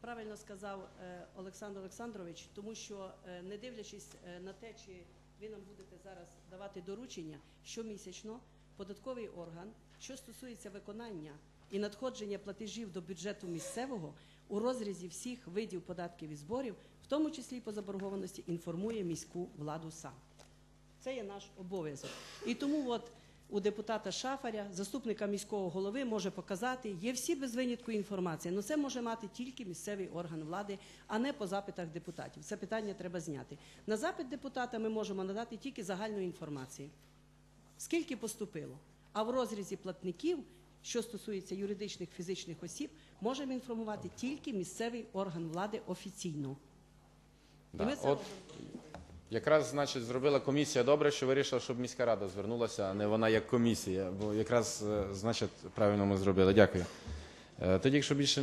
правильно сказав Олександр Олександрович, тому що, не дивлячись на те, чи ви нам будете зараз давати доручення, щомісячно податковий орган, що стосується виконання і надходження платежів до бюджету місцевого, у розрізі всіх видів податків і зборів, в тому числі і по заборгованості, інформує міську владу сам. Це є наш обов'язок. І тому от у депутата Шафаря, заступника міського голови, може показати, є всі без винятку інформації, але це може мати тільки місцевий орган влади, а не по запитах депутатів. Це питання треба зняти. На запит депутата ми можемо надати тільки загальну інформацію. Скільки поступило? А в розрізі платників, що стосується юридичних, фізичних осіб, можемо інформувати тільки місцевий орган влади офіційно. Якраз, значить, зробила комісія добре, що вирішила, щоб міська рада звернулася, а не вона як комісія. Бо якраз, значить, правильно ми зробили. Дякую. Тоді, якщо більше